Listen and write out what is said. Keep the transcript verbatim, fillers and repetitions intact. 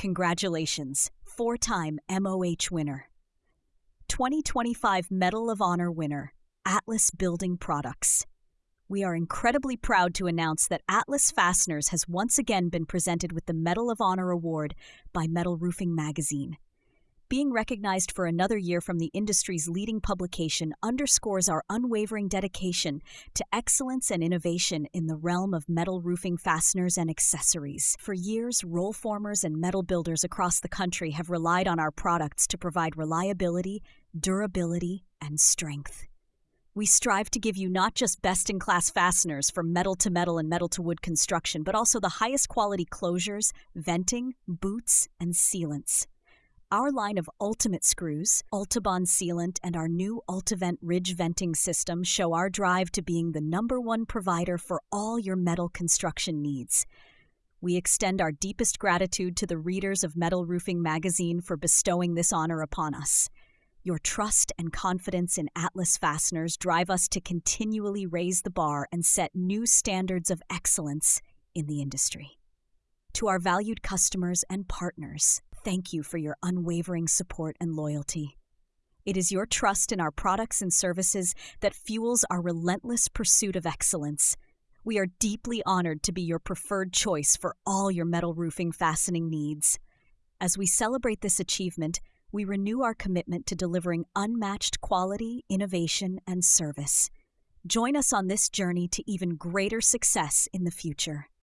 Congratulations, four-time M O H winner. twenty twenty-five Medal of Honor winner, Atlas Building Products. We are incredibly proud to announce that Atlas Fasteners has once again been presented with the Medal of Honor Award by Metal Roofing Magazine. Being recognized for another year from the industry's leading publication underscores our unwavering dedication to excellence and innovation in the realm of metal roofing fasteners and accessories. For years, roll formers and metal builders across the country have relied on our products to provide reliability, durability, and strength. We strive to give you not just best-in-class fasteners for metal-to-metal and metal-to-wood construction, but also the highest quality closures, venting, boots, and sealants. Our line of Ultimate Screws, Ultibond Sealant, and our new Ultivent Ridge Venting System show our drive to being the number one provider for all your metal construction needs. We extend our deepest gratitude to the readers of Metal Roofing Magazine for bestowing this honor upon us. Your trust and confidence in Atlas Fasteners drive us to continually raise the bar and set new standards of excellence in the industry. To our valued customers and partners, thank you for your unwavering support and loyalty. It is your trust in our products and services that fuels our relentless pursuit of excellence. We are deeply honored to be your preferred choice for all your metal roofing fastening needs. As we celebrate this achievement, we renew our commitment to delivering unmatched quality, innovation, and service. Join us on this journey to even greater success in the future.